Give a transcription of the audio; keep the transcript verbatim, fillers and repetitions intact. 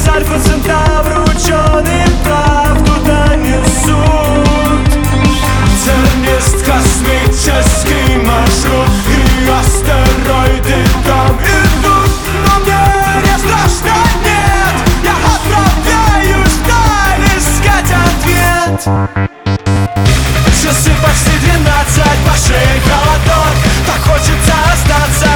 с Альфа Центавра ученые правду донесут. Тернист космический маршрут, и астероиды там идут. Но мне не страшно, нет, я отправляюсь вдаль искать ответ. Часы почти двенадцать, по шее холодок, так хочется остаться